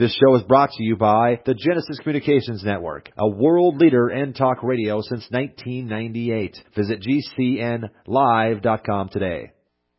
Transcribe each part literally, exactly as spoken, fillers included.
This show is brought to you by the Genesis Communications Network, a world leader in talk radio since nineteen ninety-eight. Visit G C N live dot com today.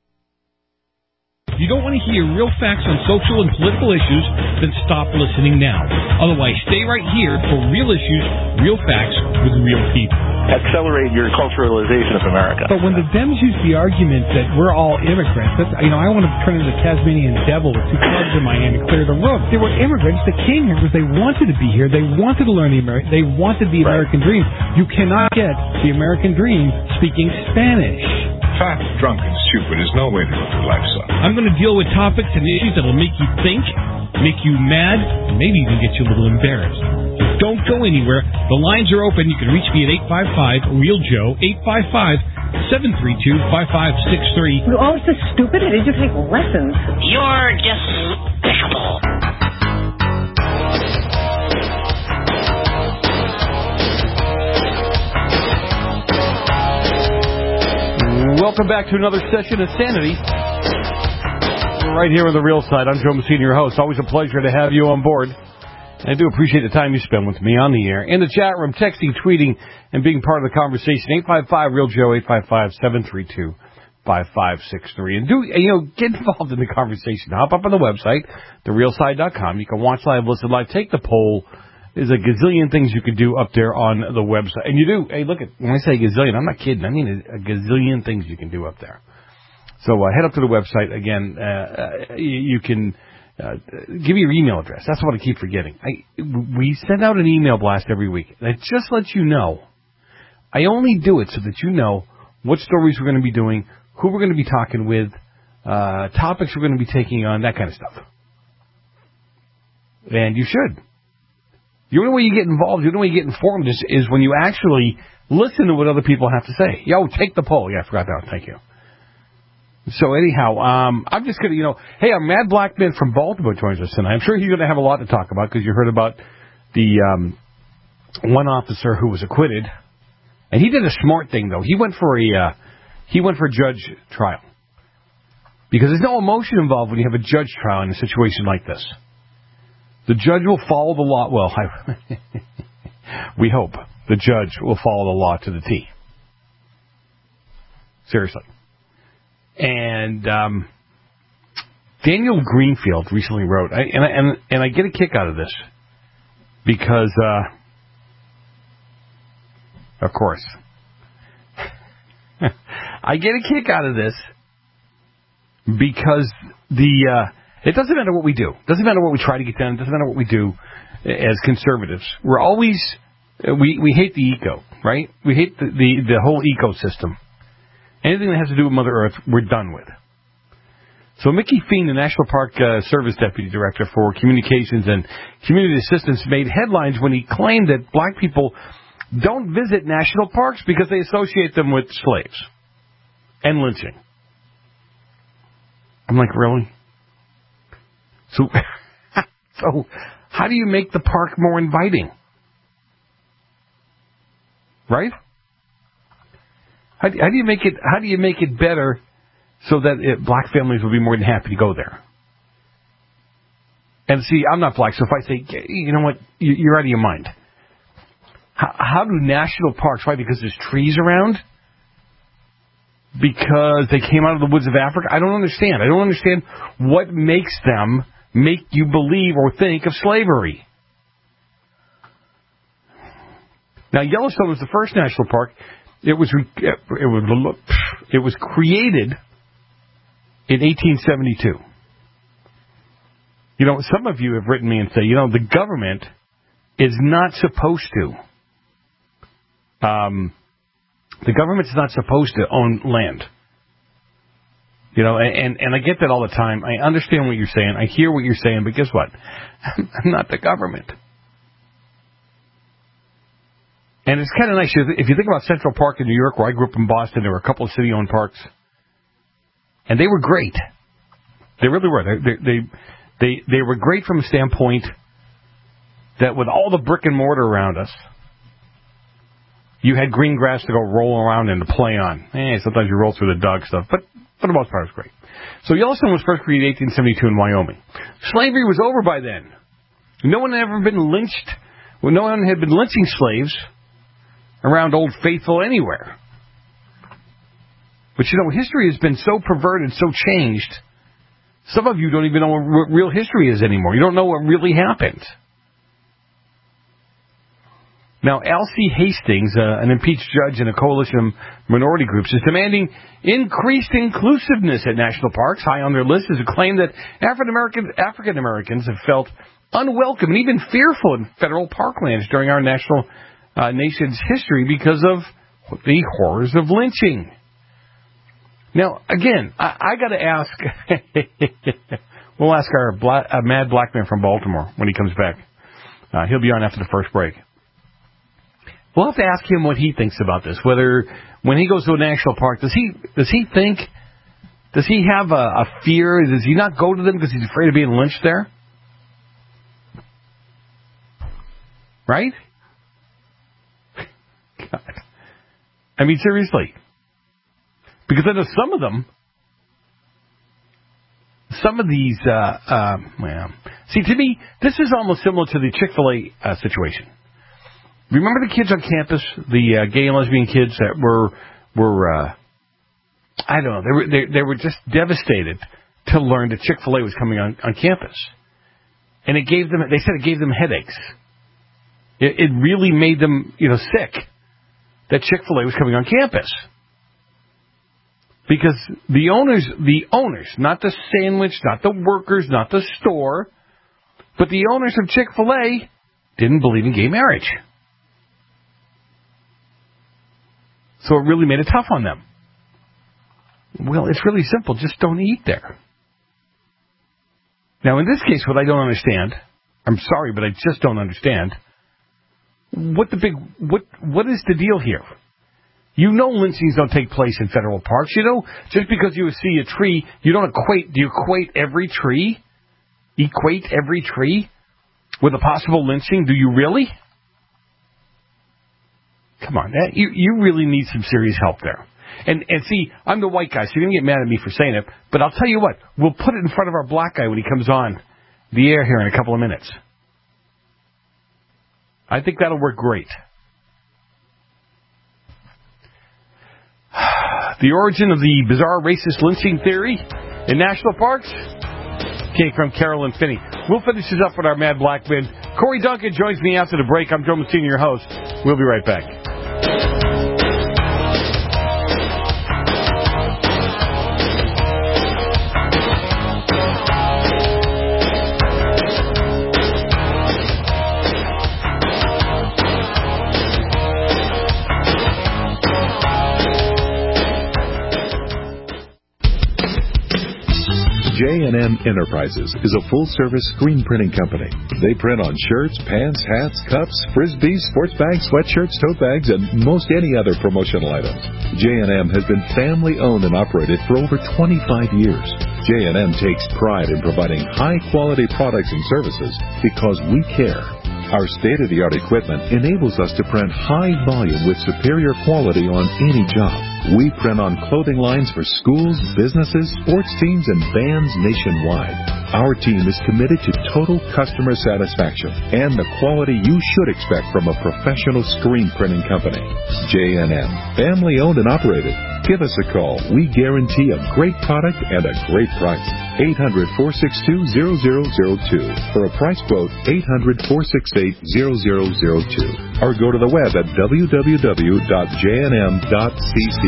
If you don't want to hear real facts on social and political issues, then stop listening now. Otherwise, stay right here for real issues, real facts with real people. Accelerate your culturalization of America. But when the Dems use the argument that we're all immigrants, that's, you know, I want to turn into the Tasmanian devil with two clubs in my hand and clear the room. They were immigrants that came here because they wanted to be here. They wanted to learn the American. They wanted the American right. dream. You cannot get the American dream speaking Spanish. Fat, drunk, and stupid is no way to go through life, son. I'm going to deal with topics and issues that will make you think, make you mad, and maybe even get you a little embarrassed. So don't go anywhere. The lines are open. You can reach me at eight five five, real joe, eight five five, seven three two, five five six three. Oh, it's so stupid. Did you take lessons? You're despicable. Welcome back to another session of Sanity. Right here on the Real Side. I'm Joe Messina, your host. Always a pleasure to have you on board. And I do appreciate the time you spend with me on the air. In the chat room, texting, tweeting, and being part of the conversation. eight five five, real joe, eight five five, seven three two, five five six three. And do, you know, get involved in the conversation. Hop up on the website, the real side dot com. You can watch live, listen live, take the poll. There's a gazillion things you can do up there on the website. And you do. Hey, look, at when I say gazillion, I'm not kidding. I mean a gazillion things you can do up there. So uh, head up to the website. Again, uh, uh, you, you can uh, give me your email address. That's what I keep forgetting. I, we send out an email blast every week. And it just lets you know. I only do it so that you know what stories we're going to be doing, who we're going to be talking with, uh, topics we're going to be taking on, that kind of stuff. And you should. The only way you get involved, the only way you get informed is, is when you actually listen to what other people have to say. Yo, take the poll. Yeah, I forgot that. Thank you. So anyhow, um, I'm just going to, you know, hey, our Mad Black Man from Baltimore joins us tonight. I'm sure he's going to have a lot to talk about because you heard about the um, one officer who was acquitted. And he did a smart thing, though. He went for a, uh, he went for a judge trial. Because there's no emotion involved when you have a judge trial in a situation like this. The judge will follow the law. Well, I, we hope the judge will follow the law to the T. Seriously. And um, Daniel Greenfield recently wrote, I, and, I, and, and I get a kick out of this because, uh, of course, I get a kick out of this because the... Uh, It doesn't matter what we do. It doesn't matter what we try to get done. It doesn't matter what we do as conservatives. We're always, we, we hate the eco, right? We hate the, the, the whole ecosystem. Anything that has to do with Mother Earth, we're done with. So Mickey Feen, the National Park uh, Service Deputy Director for Communications and Community Assistance, made headlines when he claimed that black people don't visit national parks because they associate them with slaves and lynching. I'm like, really? So, so, how do you make the park more inviting? Right? How do, how do you make it? How do you make it better so that it, black families will be more than happy to go there? And see, I'm not black, so if I say, you know what, you're out of your mind. How, how do national parks? Why? Because there's trees around? Because they came out of the woods of Africa? I don't understand. I don't understand what makes them make you believe or think of slavery. Now, Yellowstone was the first national park. It was it was it was created in eighteen seventy-two. You know, some of you have written me and say, you know, the government is not supposed to. Um, the government's not supposed to own land. You know, and, and I get that all the time. I understand what you're saying. I hear what you're saying, but guess what? I'm not the government. And it's kind of nice. If you think about Central Park in New York, where I grew up in Boston, there were a couple of city-owned parks. And they were great. They really were. They, they, they, they were great from a standpoint that with all the brick and mortar around us, you had green grass to go roll around and to play on. Eh, sometimes you roll through the dog stuff, but for the most part, it was great. So Yellowstone was first created in eighteen seventy-two in Wyoming. Slavery was over by then. No one had ever been lynched. Well, no one had been lynching slaves around Old Faithful anywhere. But, you know, history has been so perverted, so changed. Some of you don't even know what real history is anymore. You don't know what really happened. Now, Alcee Hastings, uh, an impeached judge in a coalition of minority groups, is demanding increased inclusiveness at national parks. High on their list is a claim that African Americans, African Americans have felt unwelcome and even fearful in federal parklands during our national uh, nation's history because of the horrors of lynching. Now, again, I, I got to ask. We'll ask our black, uh, mad black man from Baltimore when he comes back. Uh, he'll be on after the first break. We'll have to ask him what he thinks about this. Whether when he goes to a national park, does he does he think, does he have a, a fear? Does he not go to them because he's afraid of being lynched there? Right? God. I mean, seriously. Because I know some of them, some of these, uh, uh, well, see, to me, this is almost similar to the Chick-fil-A uh, situation. Remember the kids on campus, the uh, gay and lesbian kids that were, were uh, I don't know, they were they, they were just devastated to learn that Chick-fil-A was coming on, on campus. And it gave them, they said it gave them headaches. It, it really made them, you know, sick that Chick-fil-A was coming on campus. Because the owners, the owners, not the sandwich, not the workers, not the store, but the owners of Chick-fil-A didn't believe in gay marriage. So it really made it tough on them. Well, it's really simple. Just don't eat there. Now, in this case, what I don't understand, I'm sorry, but I just don't understand, what the big, what, what is the deal here? You know lynchings don't take place in federal parks. You know, just because you see a tree, you don't equate, do you equate every tree? Equate every tree with a possible lynching? Do you really? Come on, that, you you really need some serious help there. And and see, I'm the white guy, so you're going to get mad at me for saying it, but I'll tell you what, we'll put it in front of our black guy when he comes on the air here in a couple of minutes. I think that'll work great. The origin of the bizarre racist lynching theory in national parks came from Carolyn Finney. We'll finish this up with our mad black man. Corey Duncan joins me after the break. I'm Joe Messina, your host. We'll be right back. J and M Enterprises is a full-service screen printing company. They print on shirts, pants, hats, cups, frisbees, sports bags, sweatshirts, tote bags, and most any other promotional items. J and M has been family-owned and operated for over twenty-five years. J and M takes pride in providing high-quality products and services because we care. Our state-of-the-art equipment enables us to print high volume with superior quality on any job. We print on clothing lines for schools, businesses, sports teams, and bands nationwide. Our team is committed to total customer satisfaction and the quality you should expect from a professional screen printing company. J and M, family-owned and operated. Give us a call. We guarantee a great product and a great price. eight hundred, four six two, zero zero zero two. For a price quote, eight hundred, four six eight, zero zero zero two. Or go to the web at w w w dot j n m dot c c.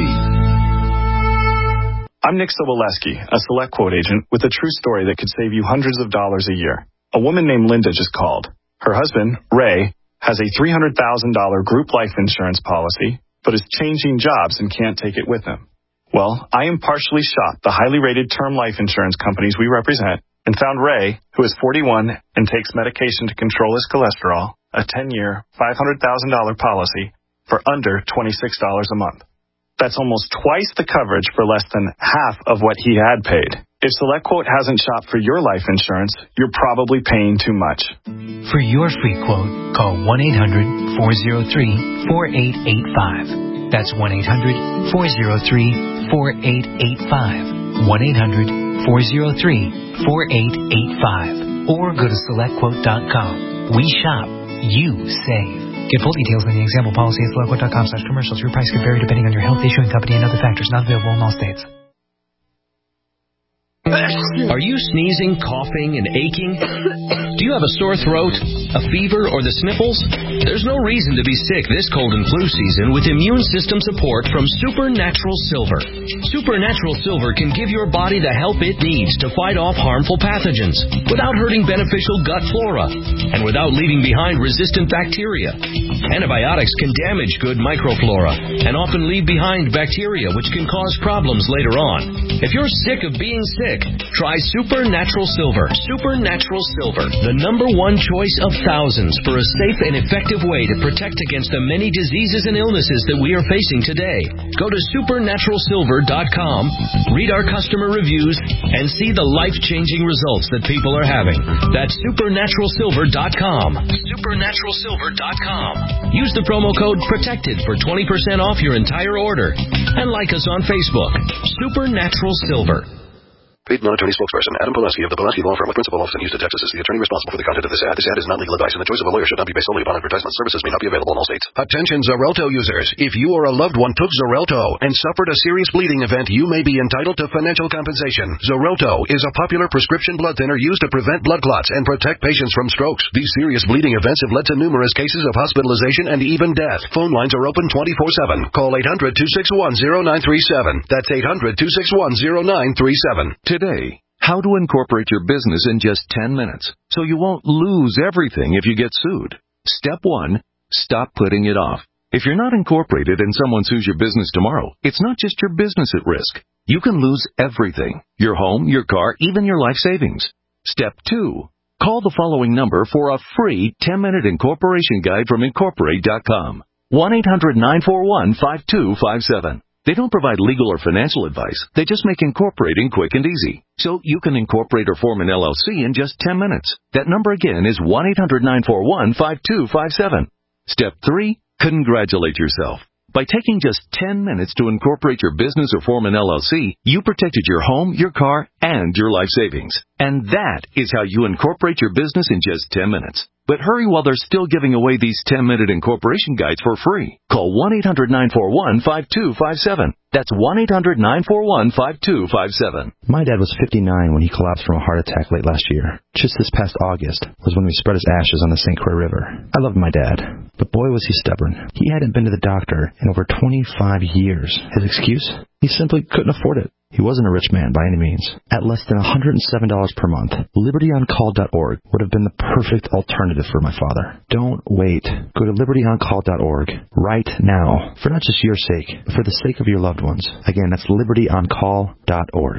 I'm Nick Soboleski, a Select Quote agent with a true story that could save you hundreds of dollars a year. A woman named Linda just called. Her husband, Ray, has a three hundred thousand dollars group life insurance policy, but is changing jobs and can't take it with him. Well, I impartially shopped the highly rated term life insurance companies we represent and found Ray, who is forty-one and takes medication to control his cholesterol, a ten-year, five hundred thousand dollars policy for under twenty-six dollars a month. That's almost twice the coverage for less than half of what he had paid. If SelectQuote hasn't shopped for your life insurance, you're probably paying too much. For your free quote, call one eight hundred, four oh three, four eight eight five. That's one eight hundred, four oh three, four eight eight five. one eight hundred, four oh three, four eight eight five. or go to select quote dot com. We shop, you save. Get full details in the example policy at select quote dot com slash commercials. Your price could vary depending on your health, issuing company, and other factors. Not available in all states. Are you sneezing, coughing, and aching? Do you have a sore throat, a fever, or the sniffles? There's no reason to be sick this cold and flu season with immune system support from Supernatural Silver. Supernatural Silver can give your body the help it needs to fight off harmful pathogens without hurting beneficial gut flora and without leaving behind resistant bacteria. Antibiotics can damage good microflora and often leave behind bacteria which can cause problems later on. If you're sick of being sick, try Supernatural Silver. Supernatural Silver, the number one choice of thousands for a safe and effective way to protect against the many diseases and illnesses that we are facing today. Go to supernatural silver dot com, read our customer reviews, and see the life-changing results that people are having. That's supernatural silver dot com. supernatural silver dot com. Use the promo code PROTECTED for twenty percent off your entire order. And like us on Facebook. Supernatural Silver. Paid non-attorney spokesperson Adam Pulaski of the Pulaski Law Firm with principal office in Houston, Texas is the attorney responsible for the content of this ad. This ad is not legal advice, and the choice of a lawyer should not be based solely upon advertisement. Services may not be available in all states. Attention Xarelto users. If you or a loved one took Xarelto and suffered a serious bleeding event, you may be entitled to financial compensation. Xarelto is a popular prescription blood thinner used to prevent blood clots and protect patients from strokes. These serious bleeding events have led to numerous cases of hospitalization and even death. Phone lines are open twenty-four seven. Call eight hundred, two six one, zero nine three seven. That's eight hundred, two six one, zero nine three seven. Today, how to incorporate your business in just ten minutes so you won't lose everything if you get sued. Step one, stop putting it off. If you're not incorporated and someone sues your business tomorrow, it's not just your business at risk. You can lose everything: your home, your car, even your life savings. Step two, call the following number for a free ten-minute incorporation guide from incorporate dot com. one eight hundred, nine four one, five two five seven. They don't provide legal or financial advice. They just make incorporating quick and easy. So you can incorporate or form an L L C in just ten minutes. That number again is one eight hundred, nine four one, five two five seven. Step three, congratulate yourself. By taking just ten minutes to incorporate your business or form an L L C, you protected your home, your car, and your life savings. And that is how you incorporate your business in just ten minutes. But hurry while they're still giving away these ten-minute incorporation guides for free. Call one eight hundred, nine four one, five two five seven. That's one eight hundred, nine four one, five two five seven. My dad was fifty-nine when he collapsed from a heart attack late last year. Just this past August was when we spread his ashes on the Saint Croix River. I loved my dad, but boy was he stubborn. He hadn't been to the doctor in over twenty-five years. His excuse? He simply couldn't afford it. He wasn't a rich man by any means. At less than one hundred seven dollars per month, liberty on call dot org would have been the perfect alternative for my father. Don't wait. Go to liberty on call dot org right now, for not just your sake, but for the sake of your loved ones. Again, that's liberty on call dot org.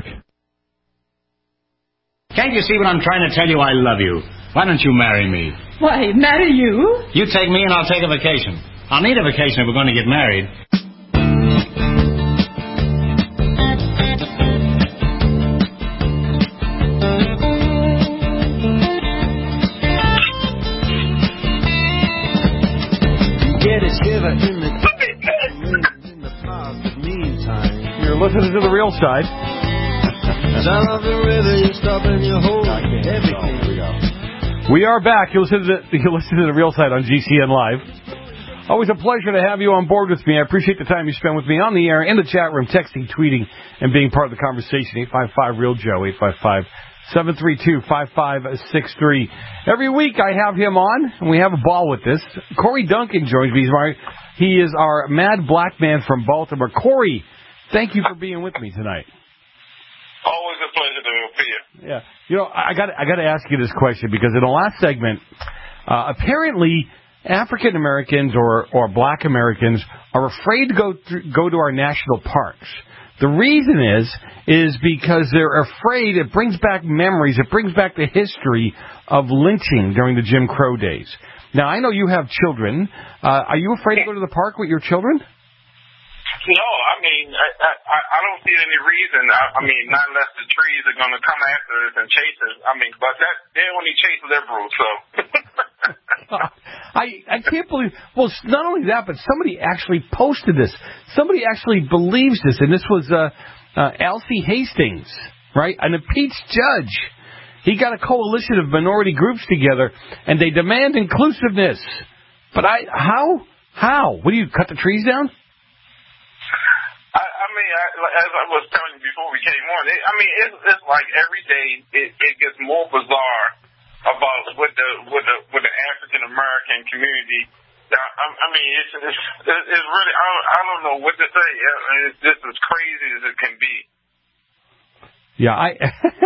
Can't you see what I'm trying to tell you? I love you. Why don't you marry me? Why, marry you? You take me and I'll take a vacation. I'll need a vacation if we're going to get married. You're listening to The Real Side. We are back. You listen to the, you listen to The Real Side on G C N Live. Always a pleasure to have you on board with me. I appreciate the time you spend with me on the air, in the chat room, texting, tweeting, and being part of the conversation. eight five five, real Joe, eight five five, seven three two, five five six three. Every week I have him on, and we have a ball with this. Corey Duncan joins me. He's my, he is our mad black man from Baltimore. Corey, thank you for being with me tonight. Always a pleasure to appear. Yeah, you know, I got I got to ask you this question because in the last segment, uh, apparently African Americans or or Black Americans are afraid to go through, go to our national parks. The reason is is because they're afraid. It brings back memories. It brings back the history of lynching during the Jim Crow days. Now, I know you have children. Uh, are you afraid to go to the park with your children? No, I mean, I, I, I don't see any reason. I, I mean, not unless the trees are going to come after us and chase us. I mean, but that they only chase liberals, so. I I can't believe. Well, not only that, but somebody actually posted this. Somebody actually believes this, and this was uh, uh, Alcee Hastings, right, an impeached judge. he got a coalition of minority groups together, and they demand inclusiveness. But I, how? How? What do you, cut the trees down? I, I mean, I, as I was telling you before we came on, it, I mean, it's, it's like every day it, it gets more bizarre about with the with the with the African American community. I, I mean, it's it's, it's really I don't, I don't know what to say. I mean, it's just as crazy as it can be. Yeah, I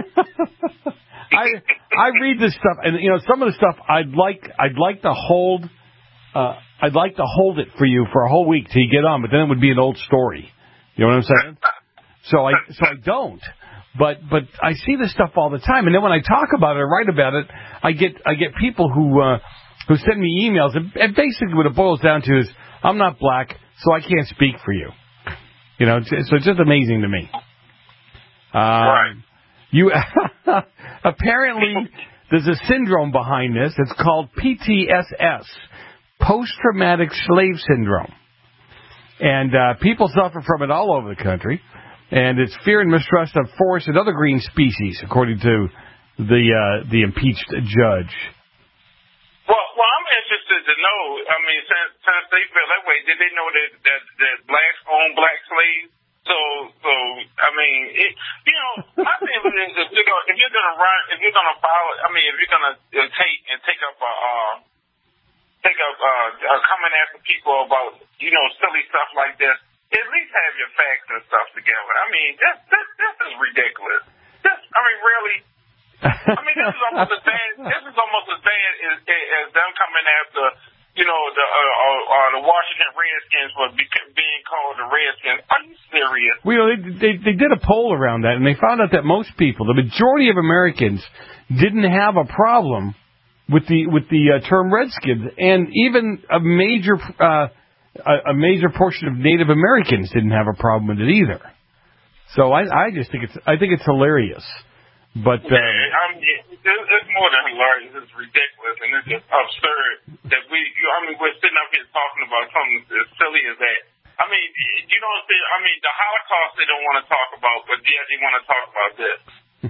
I I read this stuff, and you know, some of the stuff I'd like I'd like to hold uh, I'd like to hold it for you for a whole week till you get on, but then it would be an old story. You know what I'm saying? So I so I don't. But but I see this stuff all the time, and then when I talk about it, or write about it, I get I get people who uh, who send me emails, and, and basically what it boils down to is I'm not black, so I can't speak for you. You know, it's, so it's just amazing to me. Um, right. You apparently there's a syndrome behind this. It's called P T S S, post-traumatic slave syndrome. And uh, people suffer from it all over the country. And it's fear and mistrust of forests and other green species, according to the uh, the impeached judge. Well, well, I'm interested to know. I mean, since, since they feel that way, did they know that that, that blacks own black slaves? So, so I mean, it, you know, my thing is if you're gonna, if you're gonna run, if you're gonna follow, I mean, if you're gonna uh, take and take up a. Uh, Take up uh, uh, coming after people about, you know, silly stuff like this. At least have your facts and stuff together. I mean, this this, this is ridiculous. This, I mean, really. I mean, this is almost as bad. This is almost as bad as, as them coming after, you know, the uh, uh, uh, the Washington Redskins for be- being called the Redskins. Are you serious? Well, you know, they, they they did a poll around that, and they found out that most people, the majority of Americans, didn't have a problem with the with the uh, term Redskins, and even a major uh, a, a major portion of Native Americans didn't have a problem with it either. So I, I just think it's I think it's hilarious. But uh, yeah, I mean, it's more than hilarious. It's ridiculous, and it's just absurd that we. I mean, we're sitting up here talking about something as silly as that. I mean, you know, I mean, the Holocaust they don't want to talk about, but yet they want to talk about this.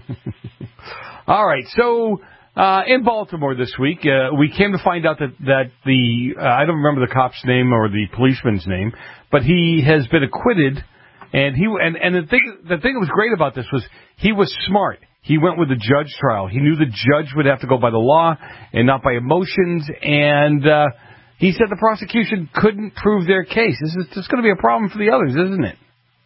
All right, so. Uh, in Baltimore this week, uh, we came to find out that, that the, uh, I don't remember the cop's name or the policeman's name, but he has been acquitted, and he, and, and the thing, the thing that was great about this was he was smart. He went with the judge trial. He knew the judge would have to go by the law and not by emotions, and, uh, he said the prosecution couldn't prove their case. This is just going to be a problem for the others, isn't it?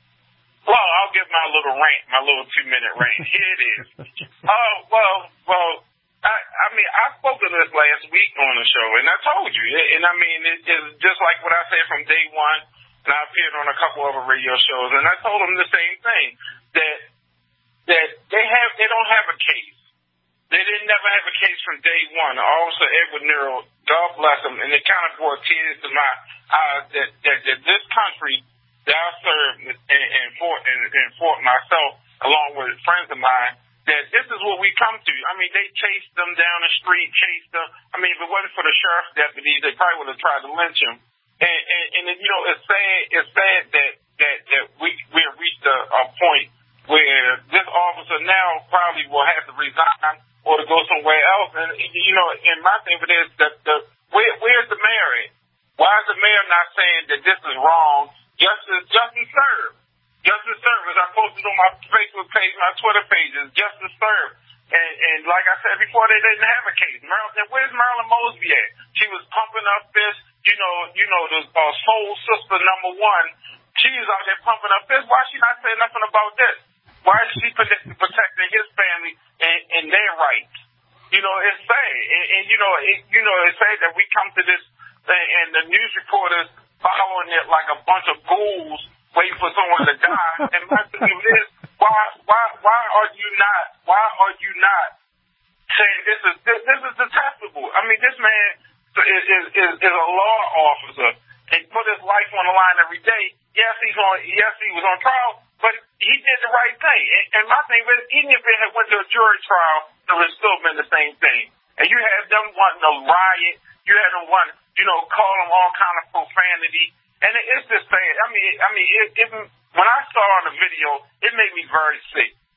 Well, I'll give my little rant, my little two-minute rant. Here it is. Oh, uh, well, well, I, I mean, I spoke to this last week on the show, and I told you, and I mean, it, it's just like what I said from day one, and I appeared on a couple other radio shows, and I told them the same thing, that that they have, they don't have a case. They didn't never have a case from day one. Officer Edward Nero, God bless him, and it kind of brought tears to my eyes that, that, that this country that I served in, in, Fort, in, in Fort myself, along with friends of mine, that this is what we come to. I mean, they chased them down the street, chased them. I mean, if it wasn't for the sheriff's deputies, they probably would have tried to lynch him. And, and, and you know, it's sad, it's sad that, that, that we, we have reached a, a point where this officer now probably will have to resign or to go somewhere else. And, you know, and my thing for this, that the, where, where's the mayor at? Why is the mayor not saying that this is wrong? Justice, justice served. Justice served, as I posted on my Facebook page, my Twitter pages, justice served. And, and like I said before, they didn't have a case. Marilyn, where's Marilyn Mosby at? She was pumping up this, you know, you know, the uh, soul sister number one. She was out there pumping up this. Why is she not saying nothing about this? Why is she protecting his family and, and their rights? You know, it's sad. And, and you know, it, you know, it's sad that we come to this thing and the news reporters following it like a bunch of ghouls waiting for someone to die. And my thing is, why, why, why are you not, why are you not saying this is, this, this is detestable? I mean, this man is, is, is, is a law officer and put his life on the line every day. Yes, he's on, yes, he was on trial, but he did the right thing. And, and my thing is, even if it had went to a jury trial, it would have still been the same thing. And you had them wanting to riot, you had them wanting, you know, call them all kind of profanity. And it, it's just sad. I mean, I mean, it, it, when I saw the video, it made me very sick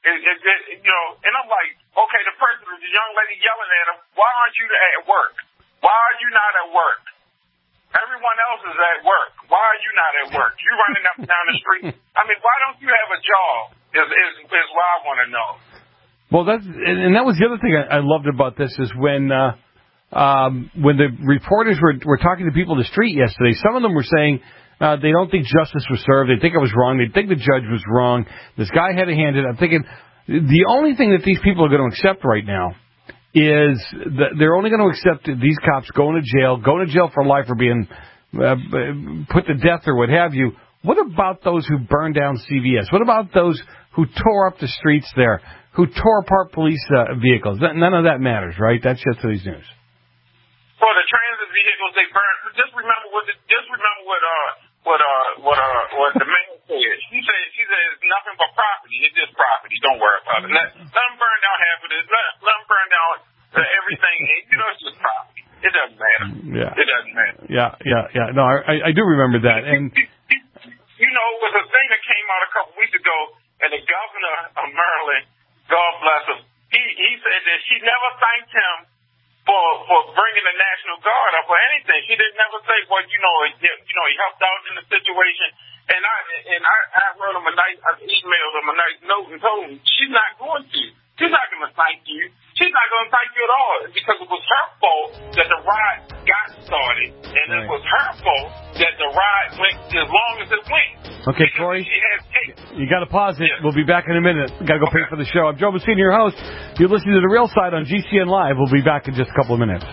It, it, it, you know, and I'm like, okay, the person, the young lady yelling at him, why aren't you at work? Why are you not at work? Everyone else is at work. Why are you not at work? You running up and down the street. I mean, why don't you have a job? Is is, is what I want to know. Well, that's and that was the other thing I, I loved about this is when uh, um, when the reporters were were talking to people in the street yesterday. Some of them were saying uh, they don't think justice was served. They think it was wrong. They think the judge was wrong. This guy had a hand in it. I'm thinking the only thing that these people are going to accept right now is that they're only going to accept these cops going to jail, going to jail for life or being uh, put to death or what have you. What about those who burned down C V S? What about those who tore up the streets there, who tore apart police uh, vehicles? None of that matters, right? That's just today's news. For the transit vehicles they burned, just remember what the, just remember what uh what uh what uh what the man said. She said she said it's nothing but property. It's just property. Don't worry about it. Let, let them burn down half of this. Let, let them burn down everything. You know, it's just property. It doesn't matter. Yeah. It doesn't matter. Yeah, yeah, yeah. No, I I do remember that. And you know, it was a thing that came out a couple weeks ago, and the governor of Maryland, God bless him, he he said that she never thanked him for for bringing the National Guard up or anything. She didn't never say, well, you know, you know, he helped out in the situation. And I and I, I wrote him a nice, I emailed him a nice note and told him she's not going to. She's not going to thank you. She's not going to thank you at all because it was her fault that the riot got started, and right. It was her fault that the riot went as long as it went. Okay, Corey, you got to pause it. Yeah. We'll be back in a minute. Got to go okay. pay for the show. I'm Joe Messina, your host. You're listening to The Real Side on G C N Live. We'll be back in just a couple of minutes.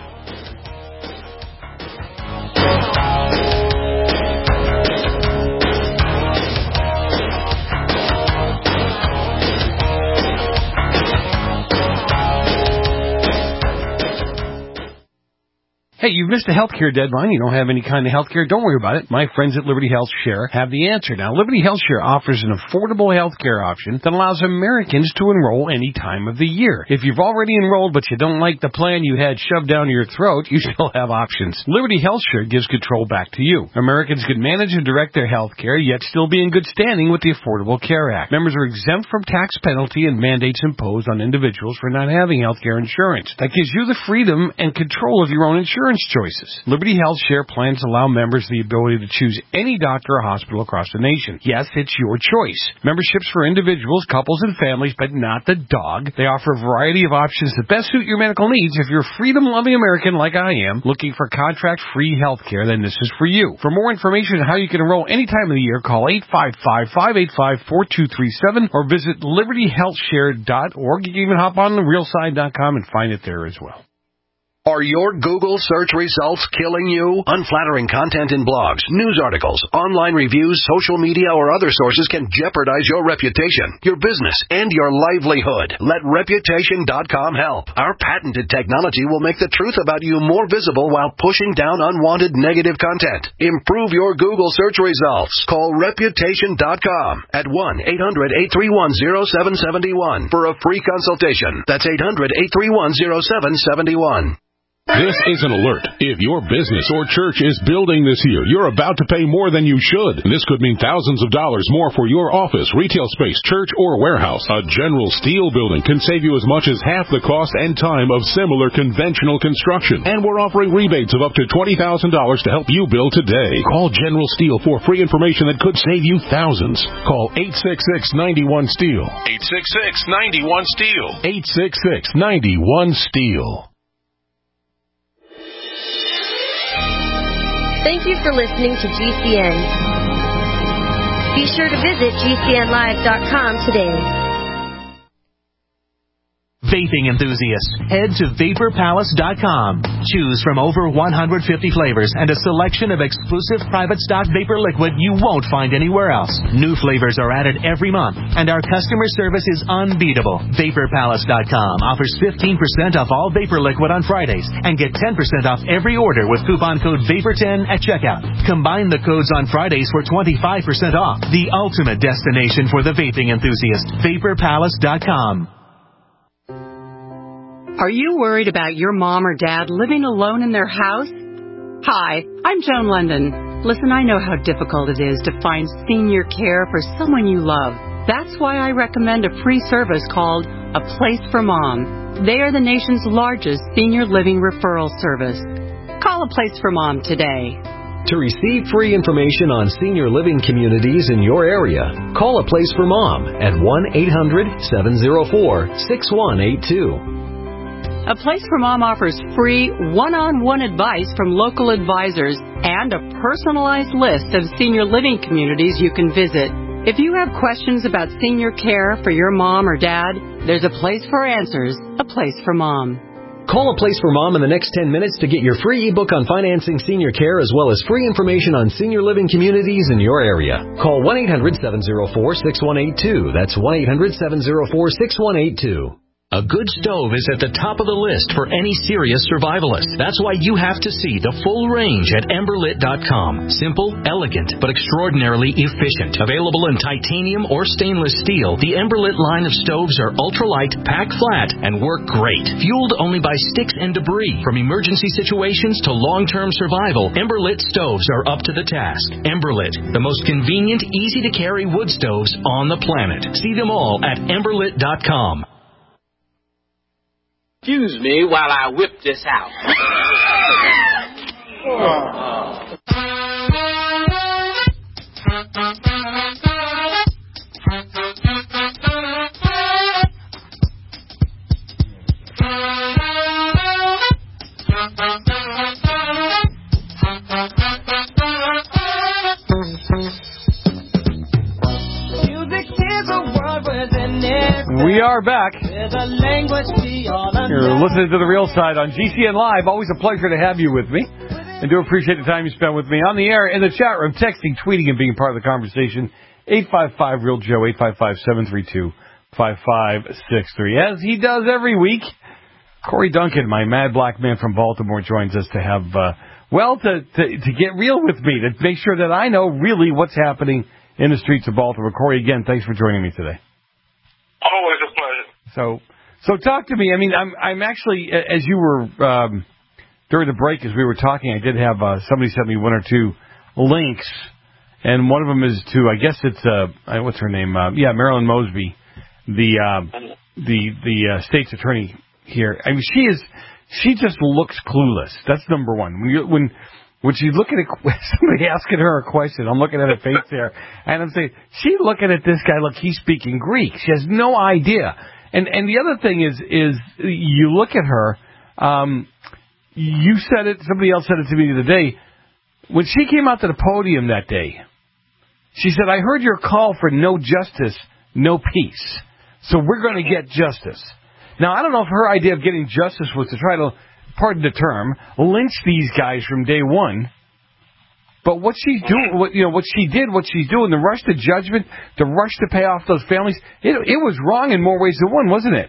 Hey, you've missed a healthcare deadline. You don't have any kind of healthcare. Don't worry about it. My friends at Liberty Health Share have the answer. Now, Liberty Health Share offers an affordable healthcare option that allows Americans to enroll any time of the year. If you've already enrolled but you don't like the plan you had shoved down your throat, you still have options. Liberty Health Share gives control back to you. Americans can manage and direct their healthcare, yet still be in good standing with the Affordable Care Act. Members are exempt from tax penalty and mandates imposed on individuals for not having healthcare insurance. That gives you the freedom and control of your own insurance choices. Liberty Health Share plans allow members the ability to choose any doctor or hospital across the nation. Yes, it's your choice. Memberships for individuals, couples, and families, but not the dog. They offer a variety of options that best suit your medical needs. If you're a freedom-loving American like I am, looking for contract-free health care, then this is for you. For more information on how you can enroll any time of the year, call eight five five, five eight five, four two three seven or visit liberty health share dot org. You can even hop on the real side dot com and find it there as well. Are your Google search results killing you? Unflattering content in blogs, news articles, online reviews, social media, or other sources can jeopardize your reputation, your business, and your livelihood. Let reputation dot com help. Our patented technology will make the truth about you more visible while pushing down unwanted negative content. Improve your Google search results. Call reputation dot com at one eight hundred, eight three one, zero seven seven one for a free consultation. That's eight hundred, eight three one, zero seven seven one. This is an alert. If your business or church is building this year, you're about to pay more than you should. This could mean thousands of dollars more for your office, retail space, church, or warehouse. A General Steel building can save you as much as half the cost and time of similar conventional construction. And we're offering rebates of up to twenty thousand dollars to help you build today. Call General Steel for free information that could save you thousands. Call eight six six, nine one, STEEL. eight six six, nine one, STEEL. eight six six, nine one, STEEL. Thank you for listening to G C N. Be sure to visit G C N live dot com today. Vaping enthusiasts, head to vapor palace dot com. Choose from over one hundred fifty flavors and a selection of exclusive private stock vapor liquid you won't find anywhere else. New flavors are added every month, and our customer service is unbeatable. vapor palace dot com offers fifteen percent off all vapor liquid on Fridays and get ten percent off every order with coupon code vapor ten at checkout. Combine the codes on Fridays for twenty-five percent off. The ultimate destination for the vaping enthusiast. vapor palace dot com. Are you worried about your mom or dad living alone in their house? Hi, I'm Joan London. Listen, I know how difficult it is to find senior care for someone you love. That's why I recommend a free service called A Place for Mom. They are the nation's largest senior living referral service. Call A Place for Mom today. To receive free information on senior living communities in your area, call A Place for Mom at one eight hundred seven oh four six one eight two. A Place for Mom offers free one-on-one advice from local advisors and a personalized list of senior living communities you can visit. If you have questions about senior care for your mom or dad, there's a place for answers, A Place for Mom. Call A Place for Mom in the next ten minutes to get your free ebook on financing senior care as well as free information on senior living communities in your area. Call one eight hundred seven oh four six one eight two. That's one eight hundred seven oh four six one eight two. A good stove is at the top of the list for any serious survivalist. That's why you have to see the full range at Ember Lit dot com. Simple, elegant, but extraordinarily efficient. Available in titanium or stainless steel, the Emberlit line of stoves are ultralight, pack flat, and work great. Fueled only by sticks and debris. From emergency situations to long-term survival, Emberlit stoves are up to the task. Emberlit, the most convenient, easy-to-carry wood stoves on the planet. See them all at Ember Lit dot com. Excuse me while I whip this out. We are back. You're listening to The Real Side on G C N Live. Always a pleasure to have you with me. I do appreciate the time you spent with me on the air, in the chat room, texting, tweeting, and being part of the conversation. eight five five real joe, eight five five, seven three two, five five six three. As he does every week, Corey Duncan, my mad black man from Baltimore, joins us to have, uh, well, to, to, to get real with me, to make sure that I know really what's happening in the streets of Baltimore. Corey, again, thanks for joining me today. Always a pleasure. So, so talk to me. I mean, I'm, I'm actually, as you were, um, during the break, as we were talking, I did have, uh, somebody sent me one or two links, and one of them is to, I guess it's, uh, what's her name? Uh, yeah, Marilyn Mosby, the, uh, the, the, uh, state's attorney here. I mean, she is, she just looks clueless. That's number one. When you, when, when she's looking at somebody asking her a question, I'm looking at her face there, and I'm saying, she's looking at this guy like he's speaking Greek. She has no idea. And and the other thing is, is you look at her, um, you said it, somebody else said it to me the other day, when she came out to the podium that day, she said, I heard your call for no justice, no peace. So we're going to get justice. Now, I don't know if her idea of getting justice was to try to, pardon the term, lynch these guys from day one. But what she's doing, what, you know, what she did, what she's doing, the rush to judgment, the rush to pay off those families, it, it was wrong in more ways than one, wasn't it?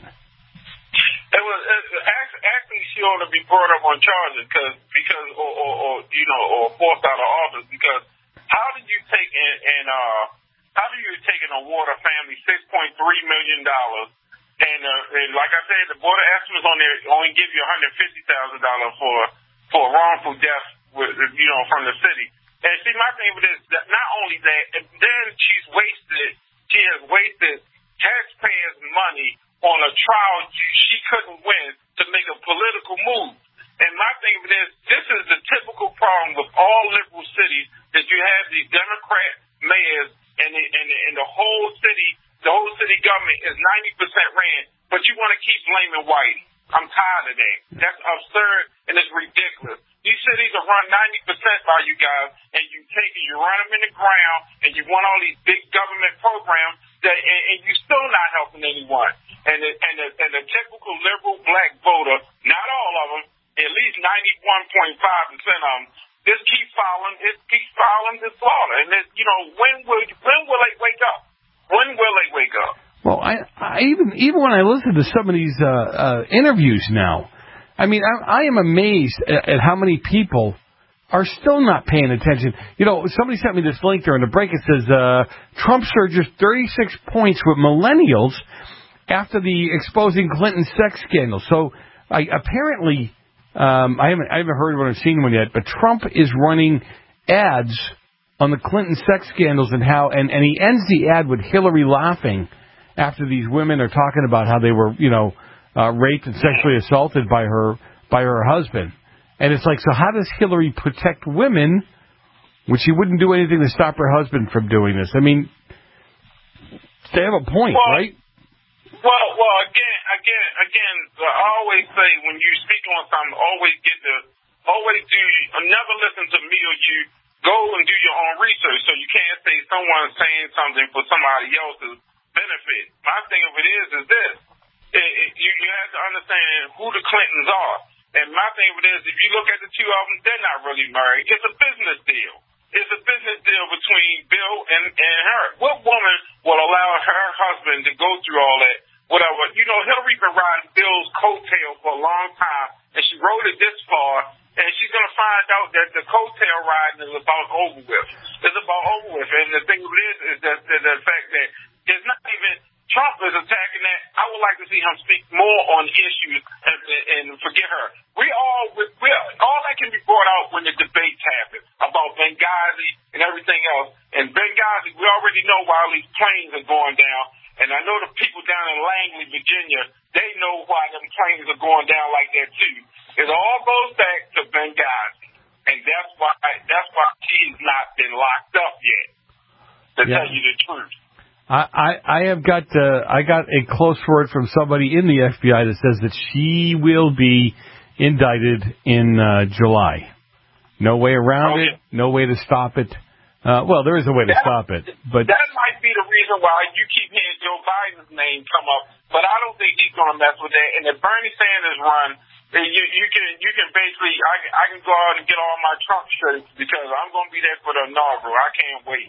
It was it, actually she ought to be brought up on charges because because or, or, or you know or forced out of office because how did you take and, and uh how do you take an award a family six point three million dollars and, uh, and like I said, the Board of Estimates on there only give you one hundred fifty thousand dollars for for wrongful death with you know from the city. And see, my thing with this, that not only that, then she's wasted, she has wasted taxpayers' money on a trial she couldn't win to make a political move. And my thing with this, this is the typical problem with all liberal cities, that you have these Democrat mayors and the, and the, and the whole city, the whole city government is ninety percent ran, but you want to keep blaming white. I'm tired of that. That's absurd and it's ridiculous. These cities are run ninety percent by you guys, and you take it, you run them in the ground, and you want all these big government programs, that, and, and you're still not helping anyone. And the, and, the, and the typical liberal black voter, not all of them, at least ninety-one point five percent of them, just keep following, it keeps following the slaughter. And it, you know, when will when will they wake up? When will they wake up? Well, I, I even even when I listen to some of these uh, uh, interviews now, I mean, I, I am amazed at, at how many people are still not paying attention. You know, somebody sent me this link during the break. It says uh, Trump surges thirty-six points with millennials after the exposing Clinton sex scandal. So I, apparently, um, I haven't I haven't heard one or seen one yet, but Trump is running ads on the Clinton sex scandals and how, and, and he ends the ad with Hillary laughing after these women are talking about how they were, you know, uh, raped and sexually assaulted by her by her husband. And it's like, so how does Hillary protect women when she wouldn't do anything to stop her husband from doing this? I mean, they have a point, well, right? Well, well, again, again, again, I always say when you speak on something, always get the, always do, never listen to me or you. Go and do your own research. So you can't say someone's saying something for somebody else's benefit. My thing of it is, is this. It, it, you, you have to understand who the Clintons are. And my thing of it is, if you look at the two of them, they're not really married. It's a business deal. It's a business deal between Bill and, and her. What woman will allow her husband to go through all that? Whatever. You know, Hillary's been riding Bill's coattail for a long time, and she rode it this far, and she's going to find out that the coattail riding is about over with. It's about over with. And the thing of it is, is that the, the fact that it's not even Trump is attacking that. I would like to see him speak more on issues and, and forget her. We all, we all that can be brought out when the debates happen about Benghazi and everything else. And Benghazi, we already know why these planes are going down. And I know the people down in Langley, Virginia, they know why them planes are going down like that too. It all goes back to Benghazi, and that's why that's why she's not been locked up yet. To yeah. tell you the truth. I, I, I have got uh, I got a close word from somebody in the F B I that says that she will be indicted in uh, July. No way around okay. it. No way to stop it. Uh, well, there is a way to that, stop it, but that might be the reason why you keep hearing Joe Biden's name come up. But I don't think he's going to mess with that. And if Bernie Sanders run, you, you can you can basically I, I can go out and get all my Trump shirts because I'm going to be there for the inaugural. I can't wait.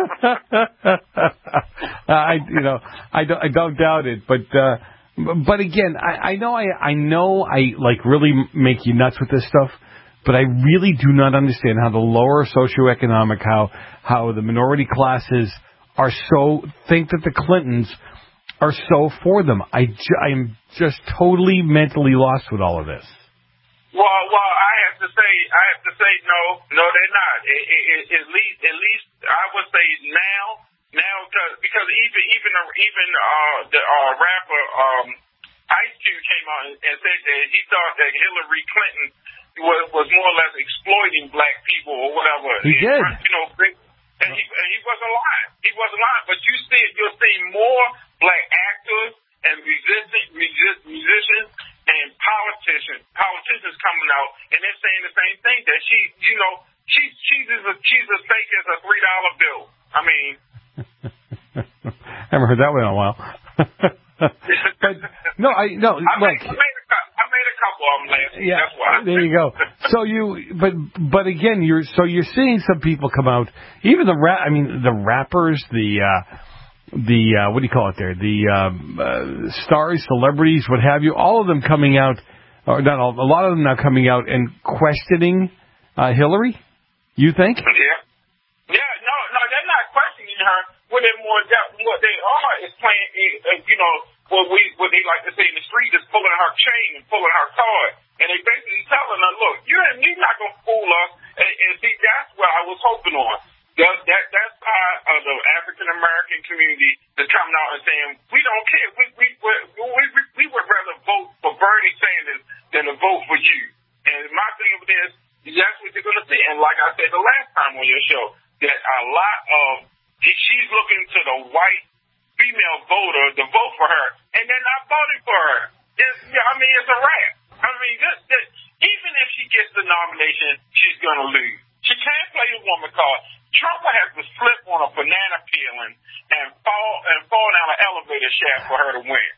I you know I don't I don't doubt it, but uh, but again I, I know I I know I like really make you nuts with this stuff. But I really do not understand how the lower socioeconomic, how how the minority classes are so think that the Clintons are so for them. I ju- I'm just totally mentally lost with all of this. Well, well, I have to say, I have to say, no, no, they're not. It, it, it, at least, at least, I would say now, now, cause, because even even even uh, the uh, rapper um, Ice Cube came out and said that he thought that Hillary Clinton was, was more or less exploiting black people or whatever. He did. You know, and he, and he wasn't lying. He wasn't lying. But you see, you'll see more black actors and musicians, music, musicians and politicians, politicians coming out, and they're saying the same thing, that she, you know, she, she's as, she's as fake as a three dollar bill. I mean. I haven't heard that one in a while. But, no, I, no, I like. Made, I made a, I made a couple of them last week. Yeah, that's why. There you go. So you, but but again, you're so you're seeing some people come out, even the rap. I mean, the rappers, the uh, the uh, what do you call it there? The um, uh, stars, celebrities, what have you. All of them coming out, or not all, a lot of them now coming out and questioning uh, Hillary. You think? Yeah. Yeah. No, no, they're not questioning her. What they more, what they are is playing, uh, you know, what we, what they like to say in the street is pulling her chain and pulling her card, and they basically telling her, look, you ain't, you're not gonna fool us. And, and see, that's what I was hoping on. That, that that's part of the African American community that's coming out and saying we don't care. We we we we, we would rather vote for Bernie Sanders than to vote for you. And my thing of it is, that's what you're gonna see. And like I said the last time on your show, that a lot of she's looking to the white female voter to vote for her, and they're not voting for her. It's, I mean, it's a wrap. I mean, this, this, even if she gets the nomination, she's going to lose. She can't play the woman card. Trump will have to slip on a banana peeling and fall and fall down an elevator shaft for her to win.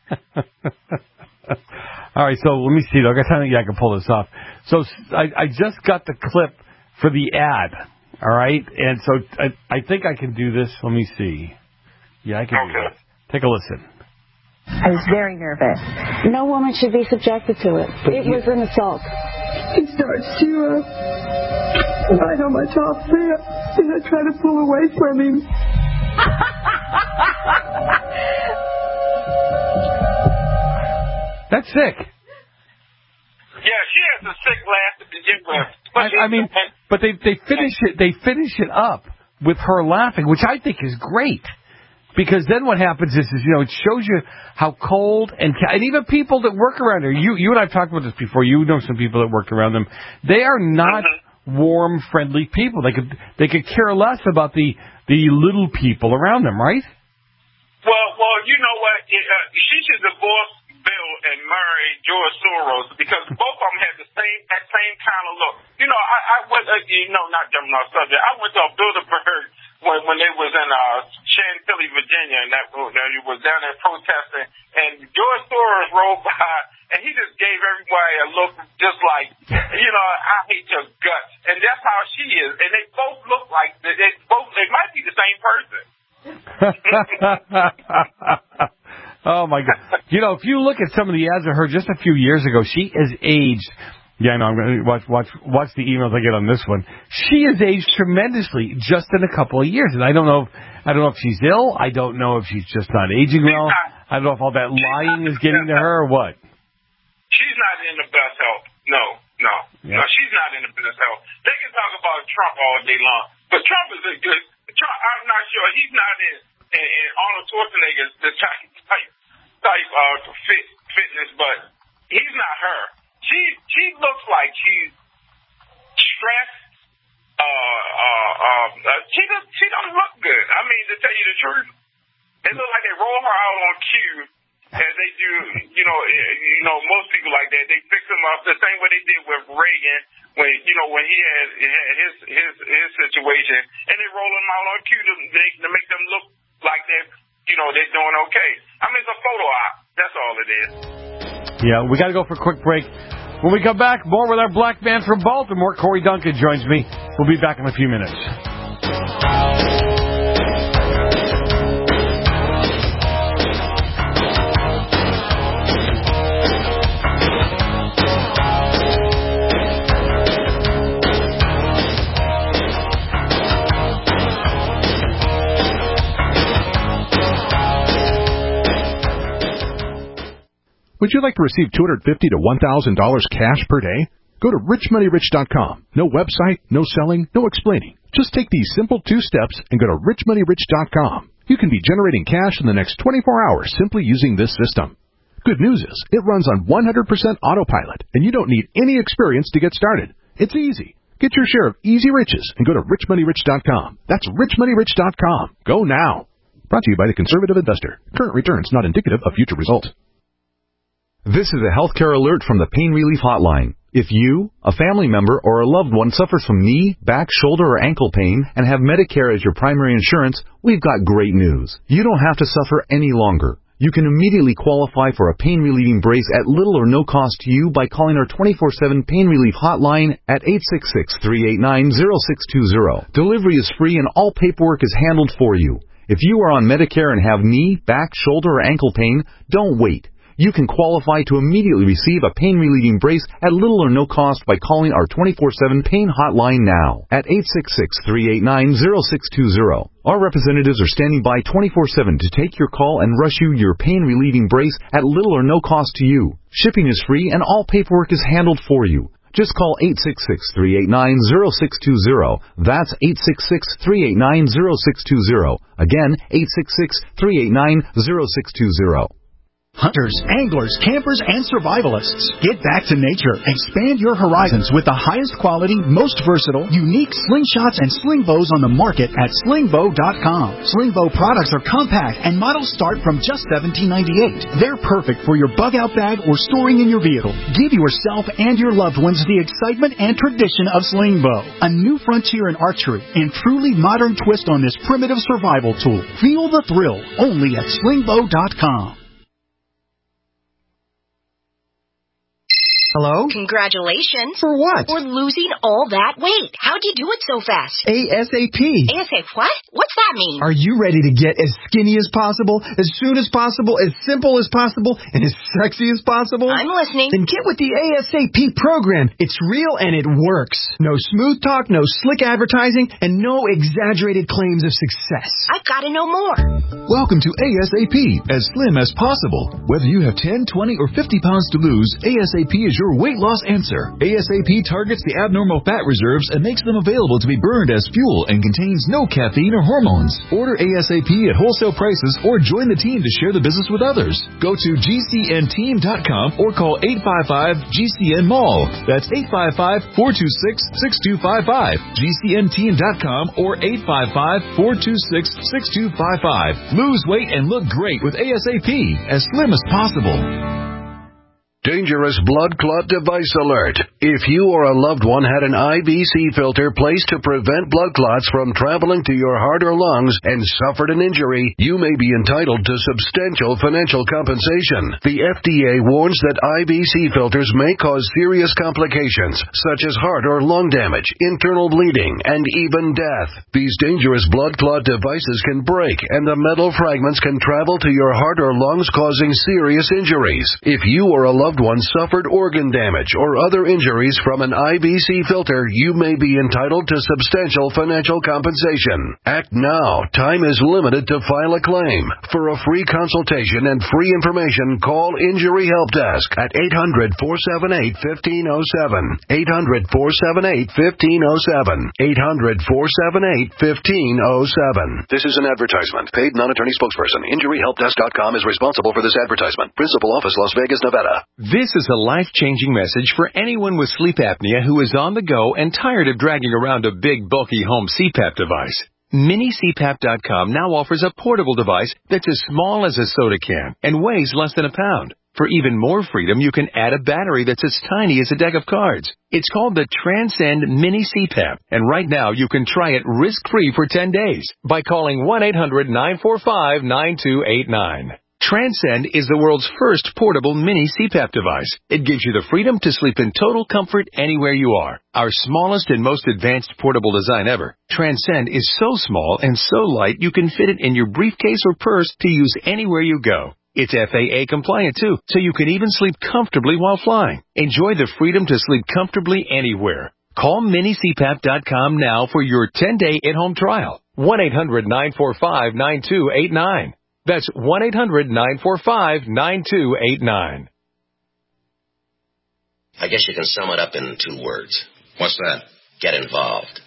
All right, so let me see. I got time. Yeah, I can pull this off. So I, I just got the clip for the ad. All right, and so I, I think I can do this. Let me see. Yeah, I can do this. Take a listen. I was very nervous. No woman should be subjected to it. But it you, was an assault. He starts to uh, bite on my top lip, and I try to pull away from him. That's sick. Yeah, she has a sick laugh to begin with. I, I mean, but they they finish it they finish it up with her laughing, which I think is great. Because then what happens is, is, you know, it shows you how cold and, and even people that work around her. You, you and I've talked about this before. You know some people that worked around them. They are not warm, friendly people. They could, they could care less about the, the little people around them, right? Well, well, you know what? It, uh, she should divorce Bill and marry George Soros because both of them had the same that same kind of look. You know, I, I went, uh, you know, not jumping off subject. I went to a Bilderberg when when they was in uh, Chantilly, Virginia, and that uh, you was down there protesting, and George Soros rolled by, and he just gave everybody a look just like, you know, I hate your guts, and that's how she is. And they both look like they, they both they might be the same person. Oh my God! You know, if you look at some of the ads of her just a few years ago, she is aged. Yeah, I know. I'm going to watch watch watch the emails I get on this one. She has aged tremendously just in a couple of years, and I don't know. If, I don't know if she's ill. I don't know if she's just not aging well. I don't know if all that lying is getting to her or what. She's not in the best health. No, no, yeah. no. She's not in the best health. They can talk about Trump all day long, but Trump is a good. Trump, I'm not sure he's not in. in, in Arnold Schwarzenegger's the type type type uh fit fitness, but he's not her. She she looks like she's stressed. Uh, uh, uh, uh, she does she don't look good. I mean, to tell you the truth, it looks like they roll her out on cue, as they do. You know, you know, most people like that. They fix them up the same way they did with Reagan when you know when he had, had his his his situation, and they roll them out on cue to, to make them look like they're you know they're doing okay. I mean, it's a photo op. That's all it is. Yeah, we got to go for a quick break. When we come back, more with our black man from Baltimore. Corey Duncan joins me. We'll be back in a few minutes. Would you like to receive two hundred fifty dollars to one thousand dollars cash per day? Go to rich money rich dot com. No website, no selling, no explaining. Just take these simple two steps and go to rich money rich dot com. You can be generating cash in the next twenty-four hours simply using this system. Good news is, it runs on one hundred percent autopilot, and you don't need any experience to get started. It's easy. Get your share of easy riches and go to rich money rich dot com. That's rich money rich dot com. Go now. Brought to you by the Conservative Investor. Current returns not indicative of future results. This is a healthcare alert from the Pain Relief Hotline. If you, a family member, or a loved one suffers from knee, back, shoulder, or ankle pain and have Medicare as your primary insurance, we've got great news. You don't have to suffer any longer. You can immediately qualify for a pain-relieving brace at little or no cost to you by calling our twenty-four seven Pain Relief Hotline at eight six six, three eight nine, zero six two zero. Delivery is free and all paperwork is handled for you. If you are on Medicare and have knee, back, shoulder, or ankle pain, don't wait. You can qualify to immediately receive a pain-relieving brace at little or no cost by calling our twenty-four seven Pain Hotline now at eight six six, three eight nine, zero six two zero. Our representatives are standing by twenty-four seven to take your call and rush you your pain-relieving brace at little or no cost to you. Shipping is free and all paperwork is handled for you. Just call eight six six, three eight nine, zero six two zero. That's eight six six, three eight nine, zero six two zero. Again, eight six six, three eight nine, zero six two zero. Hunters, anglers, campers, and survivalists. Get back to nature. Expand your horizons with the highest quality, most versatile, unique slingshots and sling bows on the market at sling bow dot com. Sling bow products are compact and models start from just seventeen ninety-eight. They're perfect for your bug out bag or storing in your vehicle. Give yourself and your loved ones the excitement and tradition of sling bow. A new frontier in archery and truly modern twist on this primitive survival tool. Feel the thrill only at sling bow dot com. Hello? Congratulations. For what? For losing all that weight. How'd you do it so fast? ASAP. ASAP what? What's that mean? Are you ready to get as skinny as possible, as soon as possible, as simple as possible, and as sexy as possible? I'm listening. Then get with the ASAP program. It's real and it works. No smooth talk, no slick advertising, and no exaggerated claims of success. I've got to know more. Welcome to ASAP, as slim as possible. Whether you have ten, twenty, or fifty pounds to lose, ASAP is your weight loss answer. A S A P targets the abnormal fat reserves and makes them available to be burned as fuel and contains no caffeine or hormones. Order A S A P at wholesale prices or join the team to share the business with others. Go to G C N team dot com or call eight five five G C N mall. That's eight five five, four two six, six two five five. G C N team dot com or eight five five, four two six, six two five five. Lose weight and look great with A S A P, as slim as possible. Dangerous blood clot device alert. If you or a loved one had an I V C filter placed to prevent blood clots from traveling to your heart or lungs and suffered an injury, you may be entitled to substantial financial compensation. The F D A warns that I V C filters may cause serious complications, such as heart or lung damage, internal bleeding, and even death. These dangerous blood clot devices can break, and the metal fragments can travel to your heart or lungs, causing serious injuries. If you or a loved loved one suffered organ damage or other injuries from an I V C filter, you may be entitled to substantial financial compensation. Act now. Time is limited to file a claim. For a free consultation and free information, call Injury Help Desk at eight hundred, four seven eight, one five zero seven. eight hundred, four seven eight, one five zero seven. eight hundred, four seven eight, one five zero seven. This is an advertisement. Paid non-attorney spokesperson. Injury Help Desk dot com is responsible for this advertisement. Principal office, Las Vegas, Nevada. This is a life-changing message for anyone with sleep apnea who is on the go and tired of dragging around a big, bulky home C PAP device. Mini C PAP dot com now offers a portable device that's as small as a soda can and weighs less than a pound. For even more freedom, you can add a battery that's as tiny as a deck of cards. It's called the Transcend Mini C PAP, and right now you can try it risk-free for ten days by calling one eight hundred, nine four five, nine two eight nine. Transcend is the world's first portable mini C PAP device. It gives you the freedom to sleep in total comfort anywhere you are. Our smallest and most advanced portable design ever, Transcend is so small and so light you can fit it in your briefcase or purse to use anywhere you go. It's F A A compliant too, so you can even sleep comfortably while flying. Enjoy the freedom to sleep comfortably anywhere. Call Mini C PAP dot com now for your ten-day at-home trial. one eight hundred, nine four five, nine two eight nine. That's one eight hundred, nine four five, nine two eight nine. I guess you can sum it up in two words. What's that? Get involved.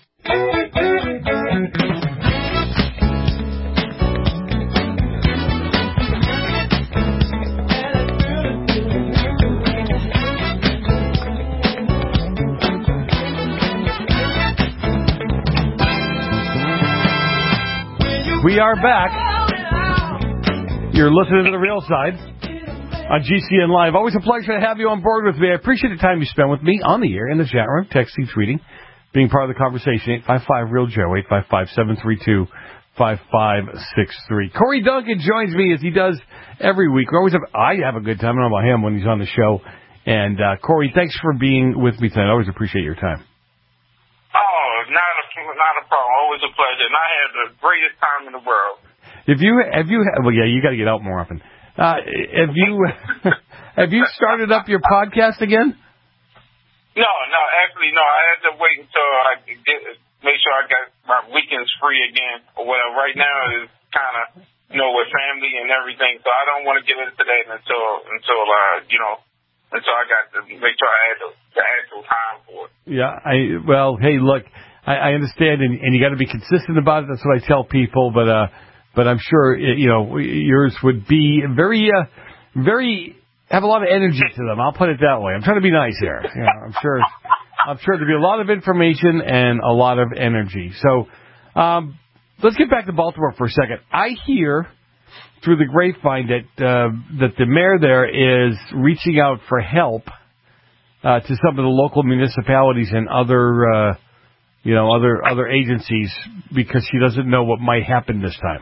We are back. You're listening to The Real Side on G C N Live. Always a pleasure to have you on board with me. I appreciate the time you spend with me on the air, in the chat room, texting, tweeting, being part of the conversation. eight five five, real Joe, eight five five, seven three two, five five six three. Corey Duncan joins me as he does every week. We always have, I have a good time. I don't know about him when he's on the show. And, uh, Corey, thanks for being with me tonight. I always appreciate your time. Oh, not a, not a problem. Always a pleasure. And I had the greatest time in the world. If you have you well yeah you got to get out more often. Uh, have you have you started up your podcast again? No, no, actually no. I had to wait until I could get make sure I got my weekends free again. Well, right now is kind of you know with family and everything, so I don't want to get into that until until uh you know until I got to make sure I had the, the actual time for it. Yeah, I well hey look, I, I understand and, and you got to be consistent about it. That's what I tell people, but uh. But I'm sure, you know, yours would be very, uh, very, have a lot of energy to them. I'll put it that way. I'm trying to be nice here. You know, I'm sure, I'm sure there'll be a lot of information and a lot of energy. So, um, let's get back to Baltimore for a second. I hear through the grapevine that, uh, that the mayor there is reaching out for help, uh, to some of the local municipalities and other, uh, you know, other, other agencies because she doesn't know what might happen this time.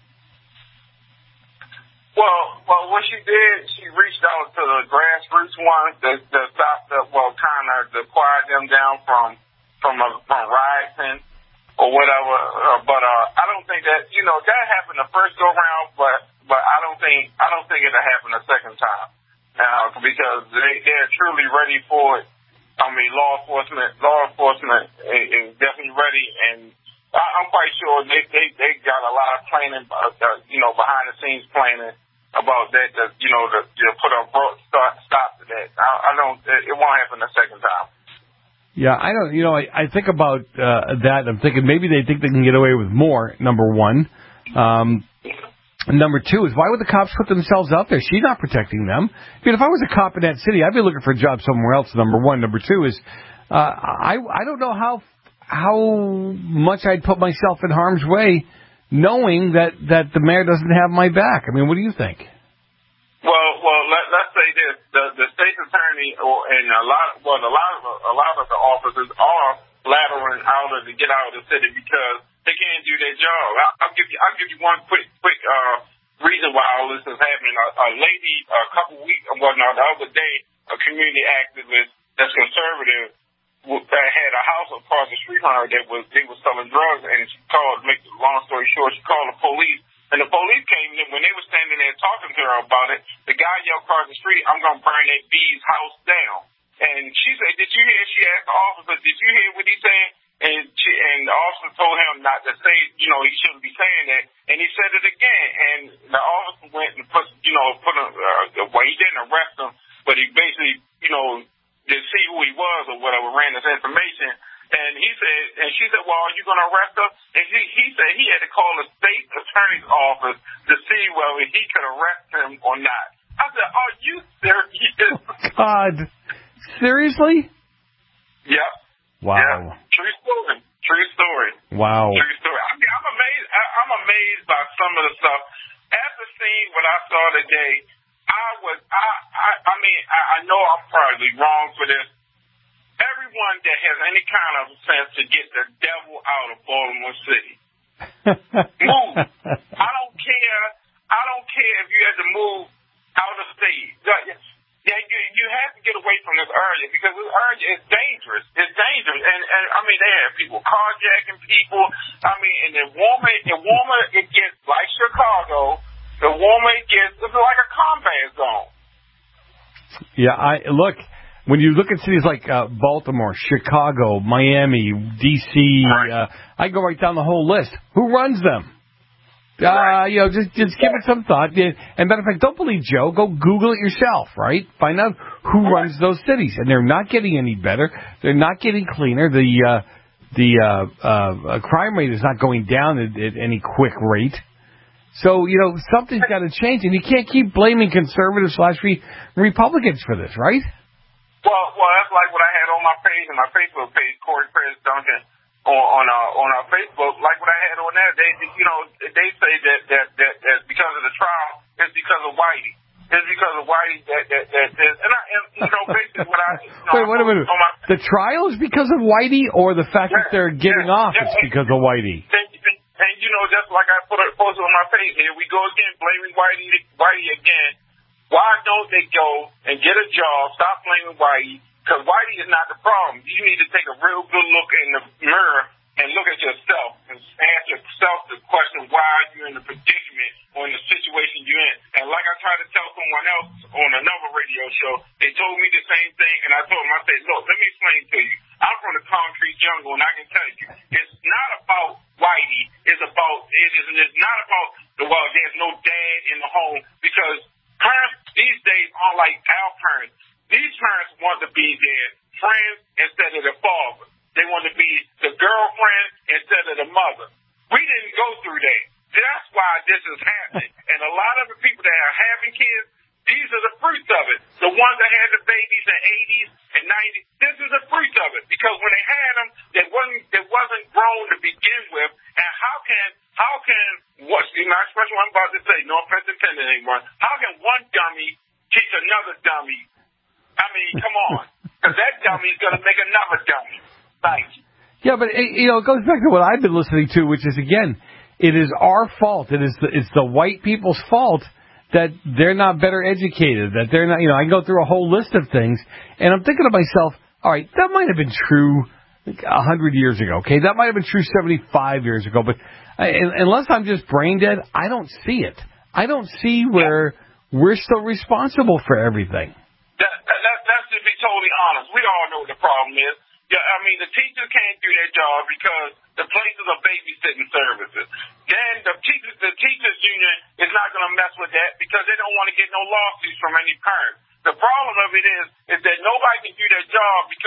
Well, well, what she did, she reached out to the grassroots ones that, that stopped the, well, kind of to quiet them down from, from, a, from rioting or whatever. Uh, but, uh, I don't think that, you know, that happened the first go round, but, but I don't think, I don't think it'll happen a second time. Uh, because they, they're truly ready for it. I mean, law enforcement, law enforcement is, is definitely ready, and I, I'm quite sure they, they, they got a lot of planning, uh, uh, you know, behind the scenes planning about that, to, you know, to, to put a start, stop to that. I, I don't, it won't Yeah, I don't, you know, I, I think about uh, that. I'm thinking maybe they think they can get away with more, number one. Um, number two is, why would the cops put themselves out there? She's not protecting them. I mean, if I was a cop in that city, I'd be looking for a job somewhere else, number one. Number two is, uh, I, I don't know how how much I'd put myself in harm's way knowing that, that the mayor doesn't have my back. I mean, what do you think? Well, well, let, let's say this: the the state's attorney, or and a lot, well, a lot of a lot of the officers are laddering out of to get out of the city because they can't do their job. I'll, I'll give you, I'll give you one quick, quick uh, reason why all this is happening. A, a lady, a couple weeks, well, no, the other day, a community activist that's conservative that had a house across the street from her that was they was selling drugs, and she called. Make the long story short, she called the police. And the police came in. When they were standing there talking to her about it, the guy yelled across the street, "I'm going to burn that B's house down." And she said, "Did you hear?" She asked the officer, "Did you hear what he said?" And she, and the officer told him not to say, you know, he shouldn't be saying that. And he said it again. And the officer went and put, you know, put him, uh, well, he didn't arrest him, but he basically, you know, to see who he was or whatever, ran this information. And he said, and she said, "Well, are you going to arrest her?" And he, he said he had to call the state attorney's office to see whether he could arrest him or not. I said, "Are you serious?" God, seriously? Yeah. Wow. Yeah. True story. True story. Wow. True story. I mean, I'm amazed. I, I'm amazed by some of the stuff. After seeing what I saw today, I was. I. I, I mean, I, I know I'm probably wrong for this. Everyone that has any kind of sense to get the devil out of Baltimore City, move. I don't care. I don't care if you had to move out of state. Yeah, you, you have to get away from this area because this area is dangerous. It's dangerous, and and I mean they have people carjacking people. I mean, and the warmer, the warmer it gets, like Chicago, the warmer it gets. It's like a combat zone. Yeah, I look. When you look at cities like uh, Baltimore, Chicago, Miami, D C, uh, I go right down the whole list. Who runs them? Uh, you know, just just give it some thought. And matter of fact, don't believe Joe. Go Google it yourself, right? Find out who runs those cities, and they're not getting any better. They're not getting cleaner. The uh, the uh, uh, crime rate is not going down at, at any quick rate. So you know something's got to change, and you can't keep blaming conservatives slash Republicans for this, right? Well, well, that's like what I had on my page, and my Facebook page, Corey Chris Duncan, on on our, on our Facebook. Like what I had on there, they, you know, they say that that that, that because of the trial, it's because of Whitey. It's because of Whitey that that that, that and I, and, you know, basically what I. You know, Wait, wait a minute. My, the trial is because of Whitey, or the fact yeah, that they're getting yeah, off yeah, is because of Whitey? And, and, and you know, just like I put a post on my page, here we go again, blaming Whitey, Whitey again. Why don't they go and get a job? Stop blaming Whitey, because Whitey is not the problem. You need to take a real good look in the mirror and look at yourself and ask yourself the question why you're in the predicament or in the situation you're in. And like I tried to tell someone else on another radio show, they told me the same thing, and I told them, I said, look, let me explain to you. I'm from the concrete jungle, and I can tell you, it's not about Whitey. It's about, it is, it's not about, the well, there's no dad in the home, because parents these days aren't like our parents. These parents want to be their friends instead of their father. They want to be the girlfriend instead of the mother. We didn't go through that. That's why this is happening. And a lot of the people that are having kids, these are the fruits of it. The ones that had the babies in the eighties and nineties, this is the fruits of it. Because when they had them, they wasn't, they wasn't grown to begin with. And how can, how can, what's the expression I'm about to say, no offense intended anymore, how can one dummy teach another dummy? I mean, come on. Because that dummy is going to make another dummy. Thank you. Yeah, but, you know, it goes back to what I've been listening to, which is, again, it is our fault. It is the, it's the white people's fault that they're not better educated, that they're not, you know, I go through a whole list of things, and I'm thinking to myself, all right, that might have been true a hundred years ago, okay? That might have been true seventy-five years ago, but I, unless I'm just brain dead, I don't see it. I don't see where yeah. we're still responsible for everything. That, that, that's to be totally honest. We all know what the problem is. Yeah, I mean, the teachers can't do their job because the places are babysitting services. Then the teachers, the teachers union is not going to mess with that because they don't want to get no lawsuits from any parents. The problem of it is, is that nobody can do their job because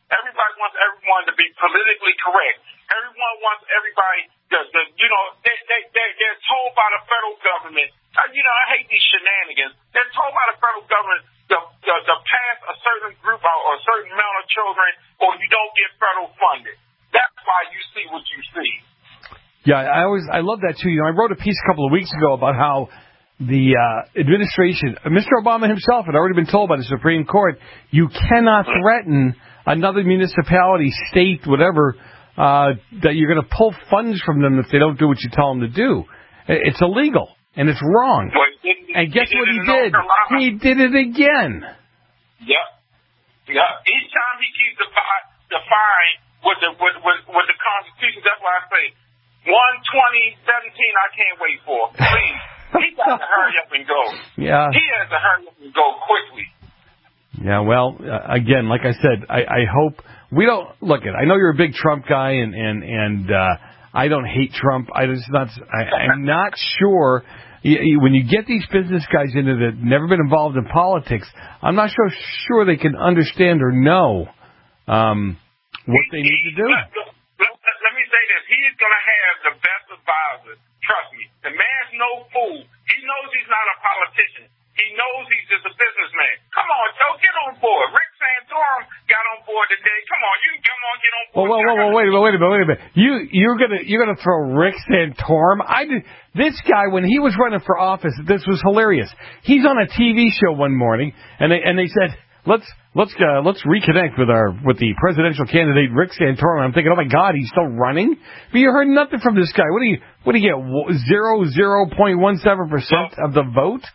Everybody wants everyone to be politically correct. Everyone wants everybody to, to you know, they, they, they, they're told by the federal government. Uh, you know, I hate these shenanigans. They're told by the federal government to, to, to pass a certain group or a certain amount of children, or you don't get federal funding. That's why you see what you see. Yeah, I always I love that too. You know, I wrote a piece a couple of weeks ago about how the uh, administration, Mister Obama himself, had already been told by the Supreme Court, you cannot threaten another municipality, state, whatever, uh, that you're going to pull funds from them if they don't do what you tell them to do. It's illegal, and it's wrong. Well, he, and guess he what did he it did? He did it again. Yep. Yep. Each time he keeps defi- defying what the, what, what, what the Constitution, that's why I say, one twenty seventeen I can't wait for. Please. He got to hurry up and go. Yeah. He has to hurry up and go quickly. Yeah, well, uh, again, like I said, I, I hope we don't look at. I know you're a big Trump guy, and and and uh, I don't hate Trump. I just not. I, I'm not sure you, you, when you get these business guys into that never been involved in politics. I'm not sure sure they can understand or know um, what they need to do. Let, let, let me say this: he is going to have the best advisor. Trust me, the man's no fool. He knows he's not a politician. He knows he's just a businessman. Come on, Joe, get on board. Rick Santorum got on board today. Come on, you come on, get on board. Well, well, well, well wait a minute, wait a minute, wait a minute. You you're gonna you're gonna throw Rick Santorum? I did. This guy, when he was running for office, this was hilarious. He's on a T V show one morning, and they and they said, let's let's uh, let's reconnect with our with the presidential candidate Rick Santorum. I'm thinking, oh my God, he's still running. But you heard nothing from this guy. What do you what do you get? Zero zero point one seven percent of the vote.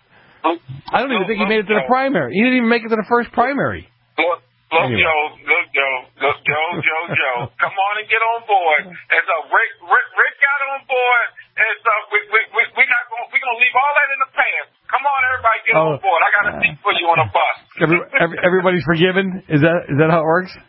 I don't even think he made it to the primary. He didn't even make it to the first primary. Look, look, Anyway. Joe, look, Joe, look, Joe, Joe, Joe. Come on and get on board. And so Rick, Rick, Rick got on board, and so we we we we not going we gonna leave all that in the past. Come on, everybody, get Oh. on board. I got a seat for you on a bus. Every, every, everybody's forgiven. Is that is that how it works?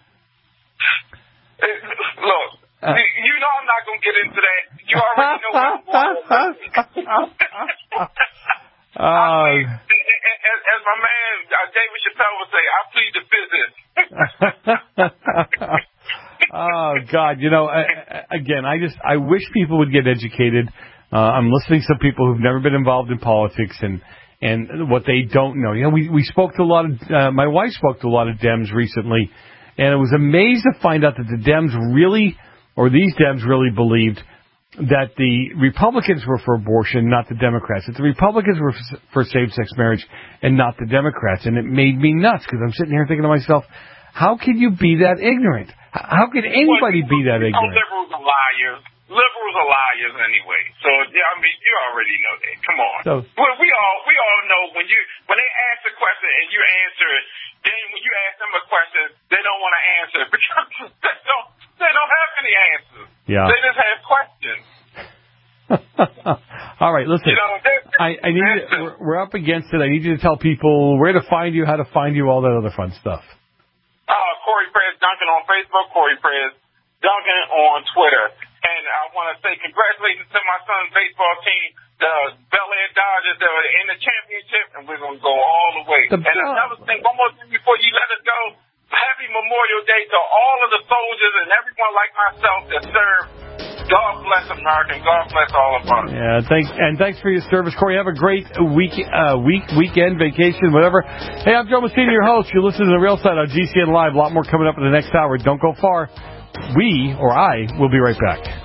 Look, Uh. you, you know I'm not gonna get into that. You already know what I'm going. Uh, As, as my man uh, David Chappelle would say, I plead the fifth. oh God, you know, I, I- again, I just I wish people would get educated. Uh, I'm listening to some people who've never been involved in politics and and what they don't know. You know, we we spoke to a lot of uh, my wife spoke to a lot of Dems recently, and I was amazed to find out that the Dems really, or these Dems really believed that the Republicans were for abortion, not the Democrats. That the Republicans were for same-sex marriage and not the Democrats. And it made me nuts because I'm sitting here thinking to myself, how can you be that ignorant? How could anybody be that You know, ignorant? liberals are liars. Liberals are liars anyway. So yeah, I mean, you already know that. Come on. So- well, we all we all know when you when they ask a question and you answer it, then when you ask them a question, they don't want to answer it because they don't they don't have any answers. Yeah. They just have questions. All right, listen. You know, they're- I, I need to, we're, we're up against it. I need you to tell people where to find you, how to find you, all that other fun stuff. Uh, Corey Perez Duncan on Facebook, Corey Perez Duncan on Twitter. And I want to say congratulations to my son's baseball team, the Bel Air Dodgers. They were in the championship, and we're going to go all the way. The and Bel- another thing, one more thing before you let us go. Happy Memorial Day to all of the soldiers and everyone like myself that serve. God bless America and God bless all of us. Yeah, thanks, and thanks for your service, Corey. Have a great week, uh, week, weekend, vacation, whatever. Hey, I'm Joe Messina, your host. You're listening to The Real Side on G C N Live. A lot more coming up in the next hour. Don't go far. We, or I, will be right back.